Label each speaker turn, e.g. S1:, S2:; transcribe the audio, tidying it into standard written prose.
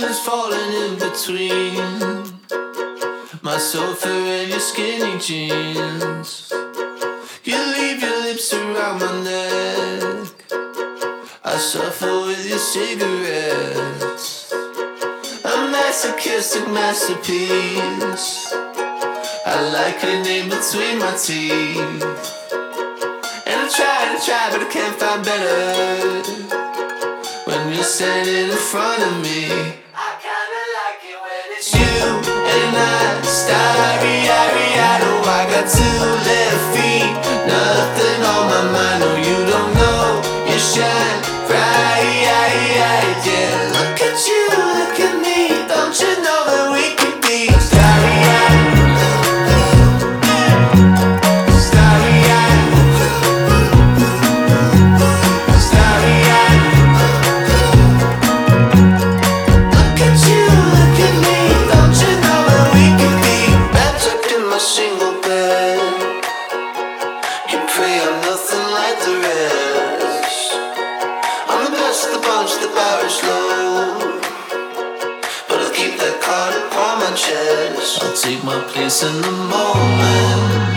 S1: shadows falling in between my sofa and your skinny jeans. You leave your lips around my neck, I suffer with your cigarettes. A masochistic masterpiece, I like it in between my teeth. And I try, but I can't find better when you're standing in front of me. I kinda like it when it's you and I, starry-eyed. Oh, I got two left feet, nothing on my mind. No, you don't know, you shine bright, yeah. Look at you, look at me, don't you know that we could be starry-eyed? I'll take my place in the moment.